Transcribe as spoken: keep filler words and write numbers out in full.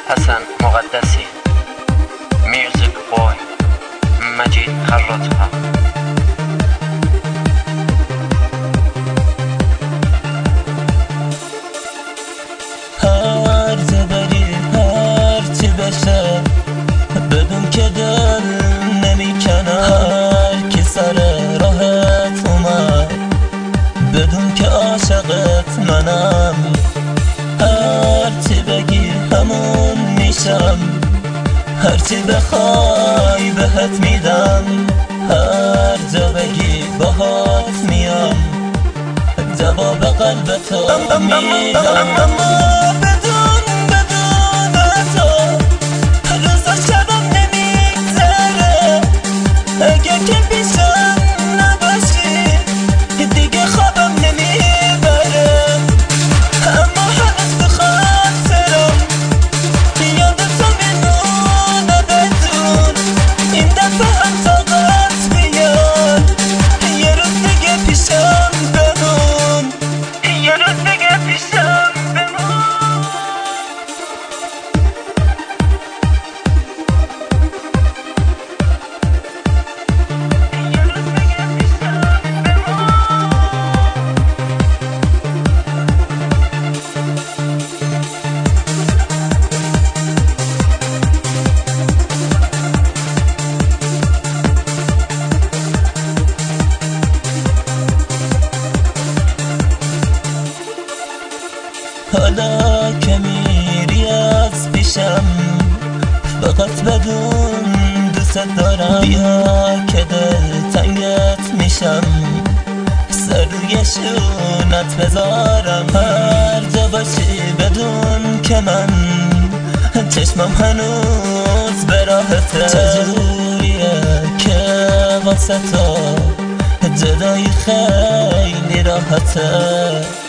حسن مقدسی، میوزیک بوی مجید خراطها. هر جا بری هر چی بشه بدون که دل نمیکنم، هر کی سر راهت اومد بدون که عاشقت منم، هر چی بگی همون میشم، هر چی بخوای بهت میدم، هر جا بگی باهات میام، جواب قلبتو میدم. اما بدون بدون تو روزا شبم نمیگذره، اگه که پیشم نباشی دیگه خوابم نمیبره، اما هنوز تو خاطرم یادتو میمونه بدون این دفعه هم طاقت بیاد یه روز دیگه پیشم بمون، یه روز دیگه پیشم بمون. حالا که میری از پیشم فقط بدون دوست دارم، بیا که دل تنگت میشم، سر روی شونت بذارم، هر جا باشی بدون که من چشمم هنوز به راهته، چجوریه که واسه تو جدایی خیلی راحته.